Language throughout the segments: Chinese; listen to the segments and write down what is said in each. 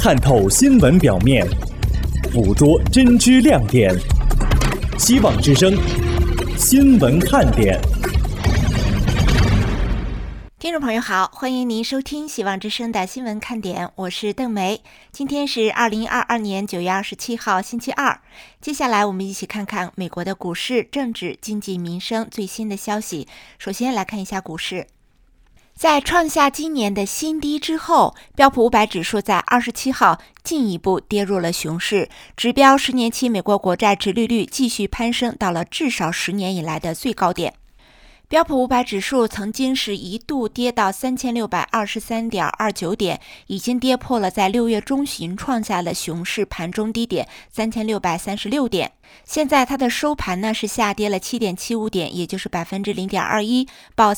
探透新闻表面，捕捉真知亮点。希望之声新闻看点。 听众朋友好，欢迎您收听希望之声的新闻看点，我是邓梅。今天是2022年9月27号星期二。接下来我们一起看看美国的股市、政治、经济、民生最新的消息。首先来看一下股市。在创下今年的新低之后，标普500指数在27号进一步跌入了熊市，指标10年期美国国债殖利率继续攀升到了至少10年以来的最高点。标普500指数曾经是一度跌到3623.29点，已经跌破了在6月中旬创下的熊市盘中低点3636点。现在它的收盘呢是下跌了 7.75 点，也就是 0.21%， 报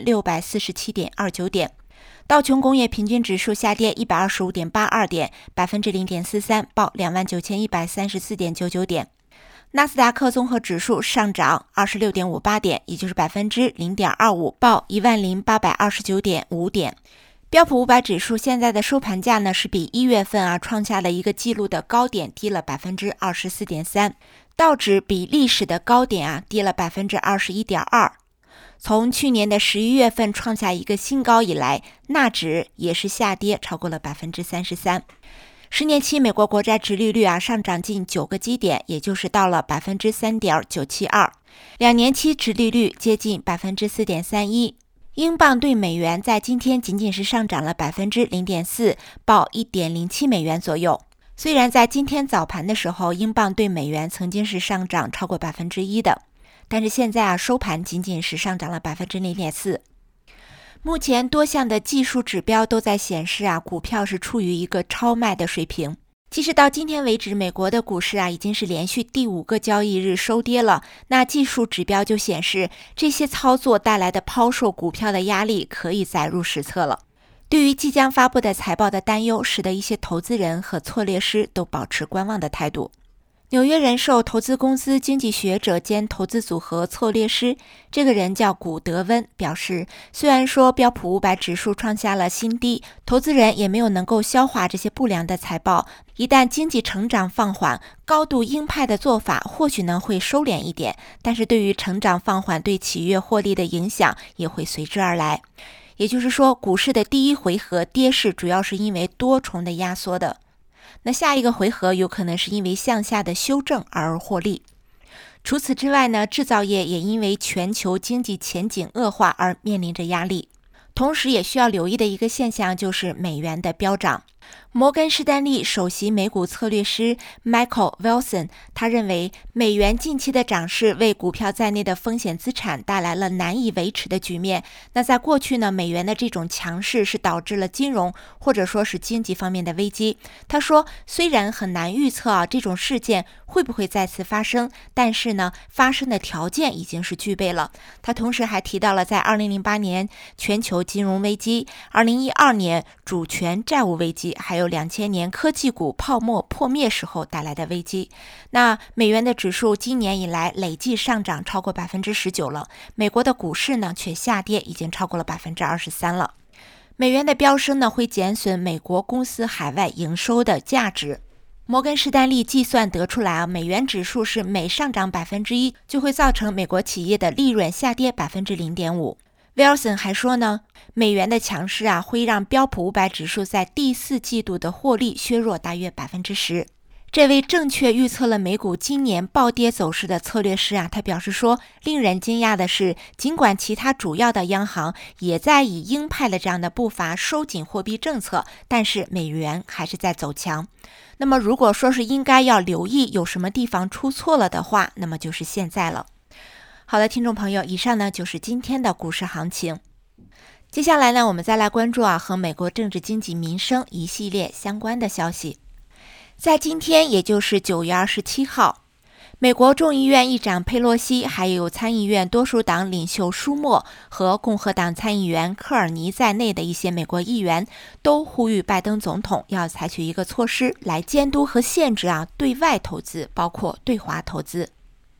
3647.29点。道琼工业平均指数下跌 125.82 点， 0.43%， 报 29,134.99 点。纳斯达克综合指数上涨 26.58 点，也就是 0.25%， 报 10,829.5 点。标普500指数现在的收盘价呢是比1月份创下了一个纪录的高点低了 24.3%， 道指比历史的高点低了 21.2%。 从去年的11月份创下一个新高以来，纳指也是下跌超过了 33%。10年期美国国债殖利率上涨近9个基点，也就是到了 3.972%。 2年期殖利率接近 4.31%。 英镑对美元在今天仅仅是上涨了 0.4%， 报 1.07 美元左右。虽然在今天早盘的时候，英镑对美元曾经是上涨超过 1% 的，但是现在收盘仅仅是上涨了 0.4%。目前多项的技术指标都在显示股票是处于一个超卖的水平。其实到今天为止，美国的股市已经是连续第5个交易日收跌了。那技术指标就显示，这些操作带来的抛售股票的压力可以载入史册了。对于即将发布的财报的担忧，使得一些投资人和策略师都保持观望的态度。纽约人寿投资公司经济学者兼投资组合策略师，这个人叫古德温，表示，虽然说标普500指数创下了新低，投资人也没有能够消化这些不良的财报，一旦经济成长放缓，高度鹰派的做法或许呢会收敛一点，但是对于成长放缓对企业获利的影响也会随之而来。也就是说，股市的第一回合跌势主要是因为多重的压缩的，那下一个回合有可能是因为向下的修正而获利。除此之外呢，制造业也因为全球经济前景恶化而面临着压力。同时也需要留意的一个现象就是美元的飙涨。摩根士丹利首席美股策略师 Michael Wilson 他认为，美元近期的涨势为股票在内的风险资产带来了难以维持的局面。那在过去呢，美元的这种强势是导致了金融或者说是经济方面的危机。他说，虽然很难预测这种事件会不会再次发生，但是呢，发生的条件已经是具备了。他同时还提到了在2008年全球金融危机、2012年主权债务危机，还有2000年科技股泡沫破灭时候带来的危机。那美元的指数今年以来累计上涨超过 19% 了，美国的股市呢却下跌已经超过了 23% 了。美元的飙升呢会减损美国公司海外营收的价值。摩根士丹利计算得出来美元指数是每上涨 1% 就会造成美国企业的利润下跌 0.5%。Wilson 还说呢，美元的强势会让标普500指数在第4季度的获利削弱大约 10%。这位正确预测了美股今年暴跌走势的策略师他表示说，令人惊讶的是，尽管其他主要的央行也在以鹰派的这样的步伐收紧货币政策，但是美元还是在走强。那么如果说是应该要留意有什么地方出错了的话，那么就是现在了。好的，听众朋友，以上呢就是今天的股市行情。接下来呢，我们再来关注和美国政治经济民生一系列相关的消息。在今天，也就是9月27号，美国众议院议长佩洛西，还有参议院多数党领袖舒默和共和党参议员科尔尼在内的一些美国议员都呼吁拜登总统要采取一个措施来监督和限制对外投资，包括对华投资。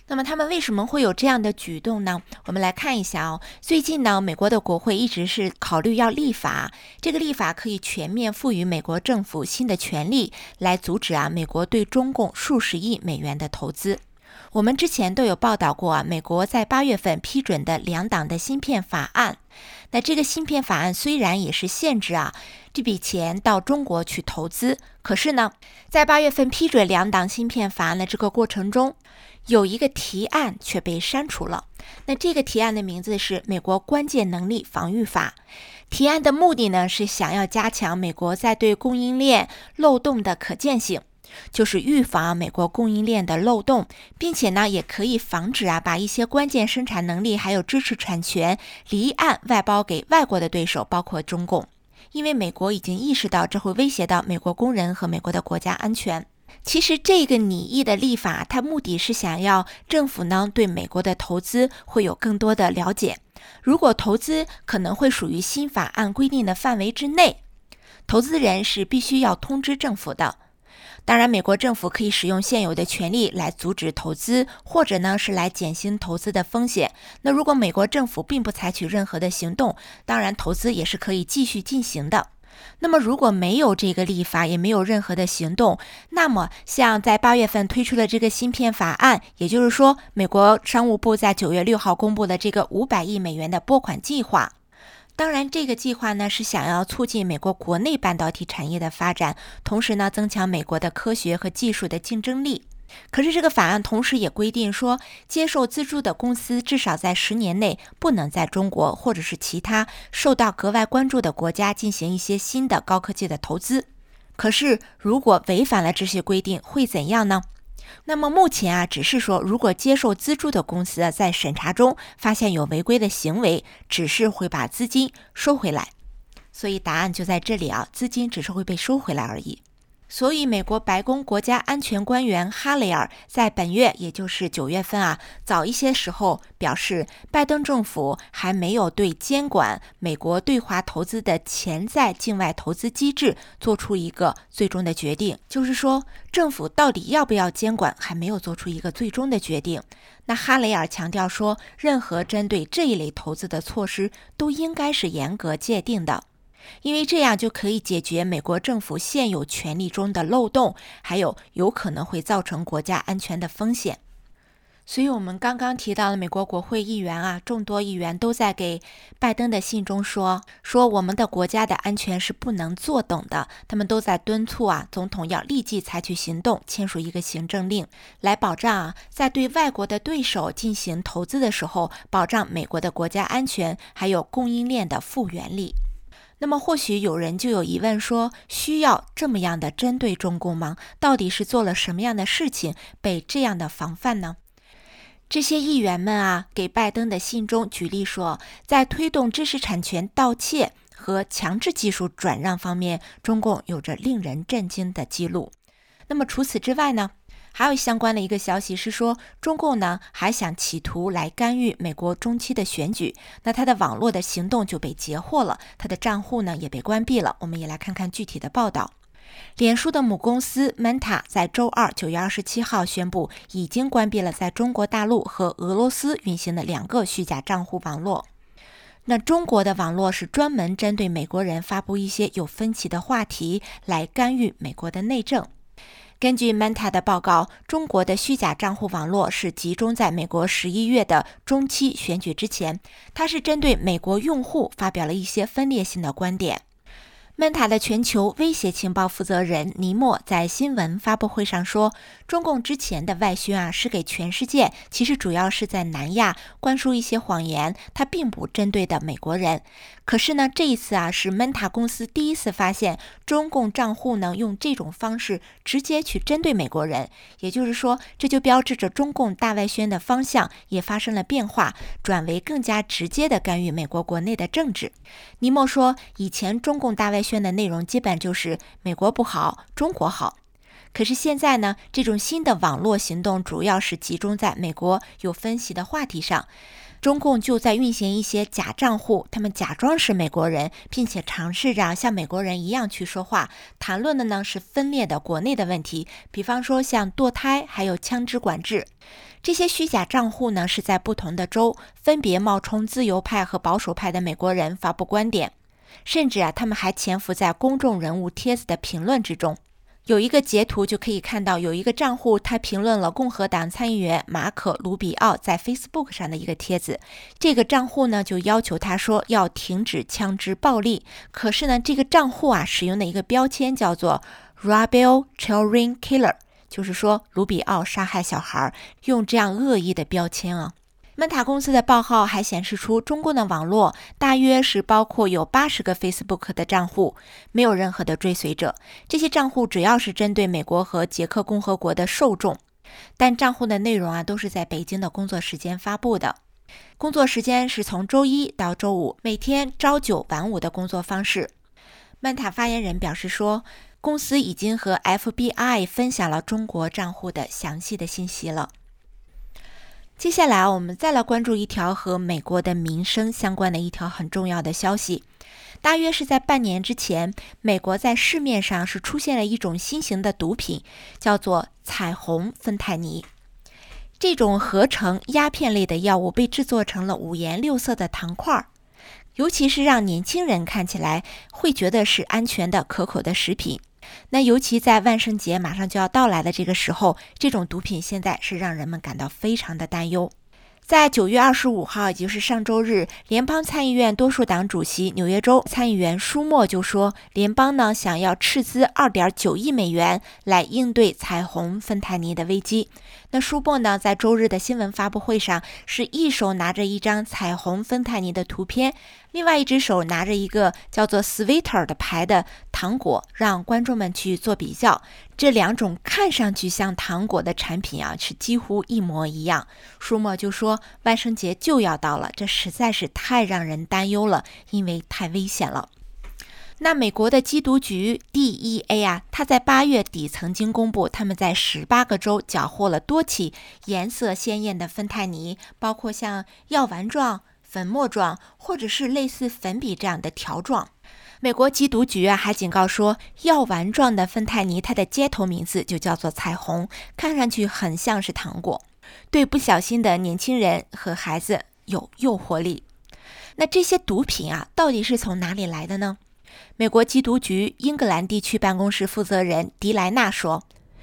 那么他们为什么会有这样的举动呢？我们来看一下最近呢，美国的国会一直是考虑要立法，这个立法可以全面赋予美国政府新的权利，来阻止美国对中共数十亿美元的投资。我们之前都有报道过美国在8月份批准的2党的芯片法案。那这个芯片法案虽然也是限制这笔钱到中国去投资，可是呢，在8月份批准2党芯片法案的这个过程中，有一个提案却被删除了。那这个提案的名字是美国关键能力防御法。提案的目的呢，是想要加强美国在对供应链漏洞的可见性，就是预防美国供应链的漏洞，并且呢，也可以防止把一些关键生产能力还有知识产权离岸外包给外国的对手，包括中共。因为美国已经意识到这会威胁到美国工人和美国的国家安全。其实这个拟议的立法，它目的是想要政府呢对美国的投资会有更多的了解。如果投资可能会属于新法案规定的范围之内，投资人是必须要通知政府的。当然，美国政府可以使用现有的权利来阻止投资，或者呢是来减轻投资的风险。那如果美国政府并不采取任何的行动，当然投资也是可以继续进行的。那么如果没有这个立法，也没有任何的行动，那么像在8月份推出的这个芯片法案，也就是说美国商务部在9月6号公布的这个500亿美元的拨款计划，当然这个计划呢是想要促进美国国内半导体产业的发展，同时呢增强美国的科学和技术的竞争力。可是这个法案同时也规定说，接受资助的公司至少在10年内不能在中国或者是其他受到格外关注的国家进行一些新的高科技的投资。可是如果违反了这些规定会怎样呢？那么目前只是说如果接受资助的公司在审查中发现有违规的行为，只是会把资金收回来。所以答案就在这里资金只是会被收回来而已。所以美国白宫国家安全官员哈雷尔在本月，也就是9月份早一些时候表示，拜登政府还没有对监管美国对华投资的潜在境外投资机制做出一个最终的决定，就是说政府到底要不要监管还没有做出一个最终的决定。那哈雷尔强调说，任何针对这一类投资的措施都应该是严格界定的，因为这样就可以解决美国政府现有权力中的漏洞，还有可能会造成国家安全的风险。所以我们刚刚提到了美国国会议员众多议员都在给拜登的信中说我们的国家的安全是不能坐等的，他们都在敦促总统要立即采取行动，签署一个行政令，来保障在对外国的对手进行投资的时候，保障美国的国家安全，还有供应链的复原力。那么或许有人就有疑问说，需要这么样的针对中共吗？到底是做了什么样的事情被这样的防范呢？这些议员们给拜登的信中举例说，在推动知识产权盗窃和强制技术转让方面，中共有着令人震惊的记录。那么除此之外呢，还有相关的一个消息是说，中共呢还想企图来干预美国中期的选举，那他的网络的行动就被截获了，他的账户呢也被关闭了。我们也来看看具体的报道。脸书的母公司 Meta 在周二9月27号宣布，已经关闭了在中国大陆和俄罗斯运行的2个虚假账户网络。那中国的网络是专门针对美国人发布一些有分歧的话题，来干预美国的内政。根据 Meta 的报告，中国的虚假账户网络是集中在美国11月的中期选举之前，它是针对美国用户发表了一些分裂性的观点。Meta 的全球威胁情报负责人尼莫在新闻发布会上说，中共之前的外宣是给全世界，其实主要是在南亚灌输一些谎言，它并不针对的美国人。可是呢，这一次是 Meta 公司第一次发现中共账户呢用这种方式直接去针对美国人，也就是说，这就标志着中共大外宣的方向也发生了变化，转为更加直接的干预美国国内的政治。尼莫说，以前中共大外宣的内容基本就是美国不好，中国好。可是现在呢，这种新的网络行动主要是集中在美国有分歧的话题上。中共就在运行一些假账户，他们假装是美国人，并且尝试着像美国人一样去说话，谈论的呢是分裂的国内的问题，比方说像堕胎还有枪支管制。 这些虚假账户呢，是在不同的州分别冒充自由派和保守派的美国人发布观点，甚至他们还潜伏在公众人物帖子的评论之中。有一个截图就可以看到，有一个账户他评论了共和党参议员马可·卢比奥在 Facebook 上的一个帖子。这个账户呢就要求他说要停止枪支暴力，可是呢这个账户使用的一个标签叫做 Rubio Children Killer， 就是说卢比奥杀害小孩，用这样恶意的标签曼塔公司的报告还显示出，中共的网络大约是包括有80个 Facebook 的账户，没有任何的追随者。这些账户主要是针对美国和捷克共和国的受众，但账户的内容都是在北京的工作时间发布的。工作时间是从周一到周五，每天朝9晚5的工作方式。曼塔发言人表示说，公司已经和 FBI 分享了中国账户的详细的信息了。接下来我们再来关注一条和美国的民生相关的一条很重要的消息。大约是在半年之前，美国在市面上是出现了一种新型的毒品，叫做彩虹芬太尼。这种合成鸦片类的药物被制作成了5颜6色的糖块，尤其是让年轻人看起来会觉得是安全的可口的食品。那尤其在万圣节马上就要到来的这个时候，这种毒品现在是让人们感到非常的担忧。在9月25号，也就是上周日，联邦参议院多数党主席纽约州参议员舒默就说，联邦呢想要斥资2.9亿美元来应对彩虹芬太尼的危机。那舒默呢在周日的新闻发布会上是一手拿着一张彩虹芬太尼的图片，另外一只手拿着一个叫做 Sweeter 的牌的糖果，让观众们去做比较。这两种看上去像糖果的产品是几乎一模一样。舒默就说，万圣节就要到了，这实在是太让人担忧了，因为太危险了。那美国的缉毒局 DEA 他在8月底曾经公布，他们在18个州缴获了多起颜色鲜艳的芬太尼，包括像药丸状、粉末状，或者是类似粉笔这样的条状。美国缉毒局还警告说，药丸状的芬太尼它的街头名字就叫做彩虹，看上去很像是糖果，对不小心的年轻人和孩子有诱惑力。那这些毒品到底是从哪里来的呢？美国缉毒局英格兰地区办公室负责人迪莱纳说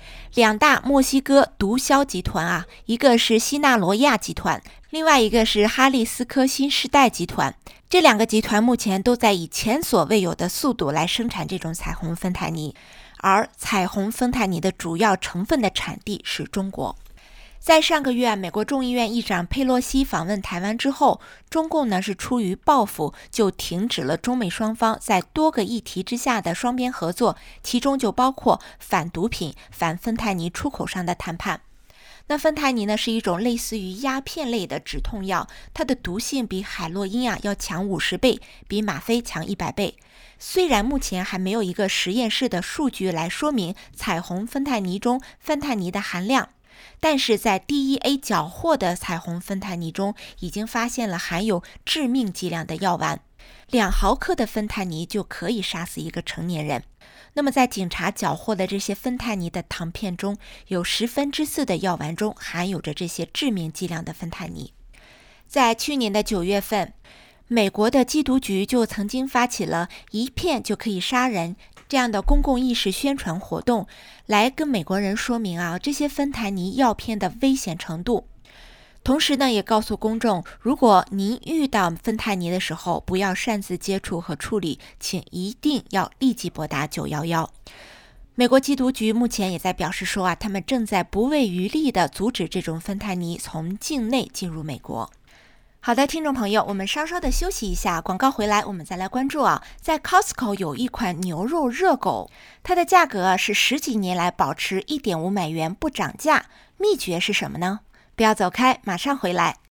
，2大墨西哥毒枭集团一个是西纳罗亚集团，另外一个是哈利斯科新世代集团。这2个集团目前都在以前所未有的速度来生产这种彩虹芬太尼，而彩虹芬太尼的主要成分的产地是中国。在上个月，美国众议院议长佩洛西访问台湾之后，中共呢是出于报复，就停止了中美双方在多个议题之下的双边合作，其中就包括反毒品、反芬太尼出口上的谈判。那芬太尼呢是一种类似于鸦片类的止痛药，它的毒性比海洛因要强50倍，比吗啡强100倍。虽然目前还没有一个实验室的数据来说明彩虹芬太尼中芬太尼的含量，但是在 DEA 缴获的彩虹芬太尼中已经发现了含有致命剂量的药丸，2毫克的芬太尼就可以杀死一个成年人。那么在警察缴获的这些芬太尼的糖片中，有4/10的药丸中含有着这些致命剂量的芬太尼。在去年的9月份，美国的缉毒局就曾经发起了1片就可以杀人这样的公共意识宣传活动，来跟美国人说明这些芬太尼药片的危险程度。同时呢，也告诉公众，如果您遇到芬太尼的时候，不要擅自接触和处理，请一定要立即拨打911。美国缉毒局目前也在表示说他们正在不遗余力地阻止这种芬太尼从境内进入美国。好的，听众朋友，我们稍稍的休息一下，广告回来我们再来关注在 Costco 有一款牛肉热狗，它的价格是10几年来保持1.5美元不涨价，秘诀是什么呢？不要走开，马上回来。